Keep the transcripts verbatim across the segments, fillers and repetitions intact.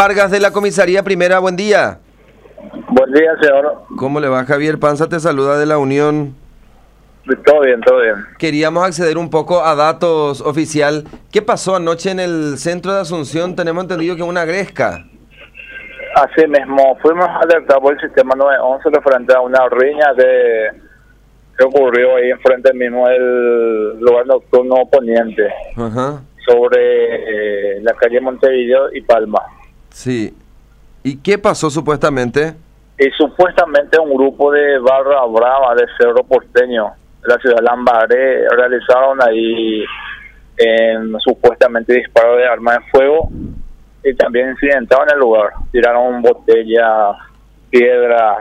Vargas de la Comisaría Primera, buen día. Buen día, señor. ¿Cómo le va? Javier Panza te saluda de la Unión. Todo bien, todo bien. Queríamos acceder un poco a datos oficial. ¿Qué pasó anoche en el centro de Asunción? Tenemos entendido que una gresca. Así mismo, fuimos alertados por el sistema nueve once referente a una riña de, que ocurrió ahí enfrente mismo del lugar nocturno Poniente, Ajá. sobre eh, la calle Montevideo y Palma. Sí. ¿Y qué pasó supuestamente? Y supuestamente un grupo de barra brava de Cerro Porteño, de la ciudad de Lambaré, realizaron ahí en, supuestamente disparos de arma de fuego y también incidentaron en el lugar. Tiraron botellas, piedras,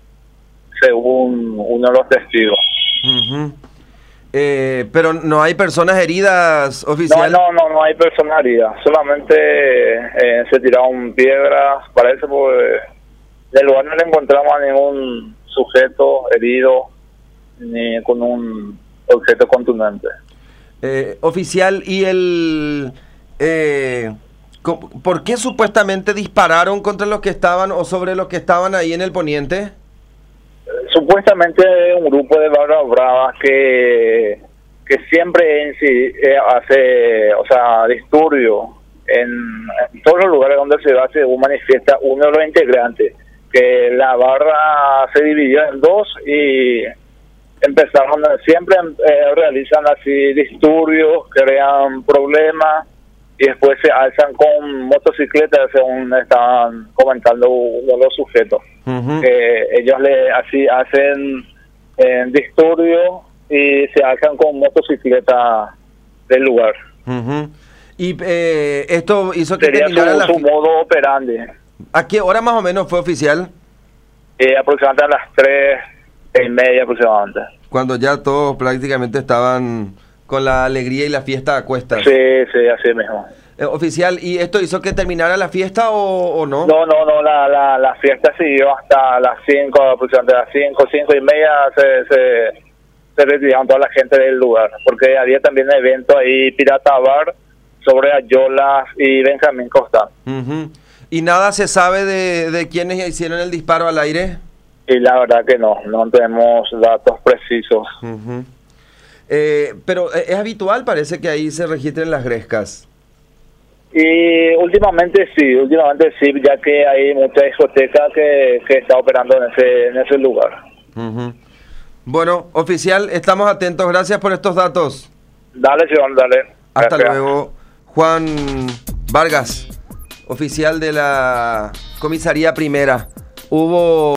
según uno de los testigos. Uh-huh. eh, pero no hay personas heridas, oficial. No, no, no, no hay personas heridas. Solamente eh, se tiraron piedras. Parece pues del lugar no le encontramos a ningún sujeto herido ni con un objeto contundente. Eh, oficial, ¿y el... Eh, ¿por qué supuestamente dispararon contra los que estaban o sobre los que estaban ahí en el Poniente? Supuestamente un grupo de barras bravas que que siempre en sí eh, hace, o sea, disturbio en, en todos los lugares donde se va, según manifiesta uno de los integrantes, que la barra se dividió en dos y empezaron, siempre eh, realizan así disturbios, crean problemas y después se alzan con motocicletas, según estaban comentando uno de los sujetos. Uh-huh. Que ellos le así hacen eh, disturbios y se alzan con motocicleta del lugar. Uh-huh. Y eh, esto hizo que sería terminara su, la... su modo operandi. ¿A qué hora más o menos fue, oficial? Eh, aproximadamente a las tres y media aproximadamente. Cuando ya todos prácticamente estaban con la alegría y la fiesta a cuestas. Sí, sí, así mismo. Eh, oficial, ¿y esto hizo que terminara la fiesta o, o no? No, no, no, la, la, la fiesta siguió hasta las cinco, aproximadamente a las cinco, cinco y media se, se, se retiraron toda la gente del lugar, porque había también un evento ahí, Pirata Bar, sobre Ayolas y Benjamín Costa. Uh-huh. ¿Y nada se sabe de, de quiénes hicieron el disparo al aire? Y la verdad que no, no tenemos datos precisos. Uh-huh. eh, pero es habitual, parece que ahí se registren las grescas. Y últimamente sí, últimamente sí, ya que hay mucha discoteca que, que está operando en ese, en ese lugar. Uh-huh. Bueno, oficial, estamos atentos. Gracias por estos datos. Dale, Sean, dale. Hasta Gracias. luego. Juan Vargas, oficial de la Comisaría Primera. Hubo...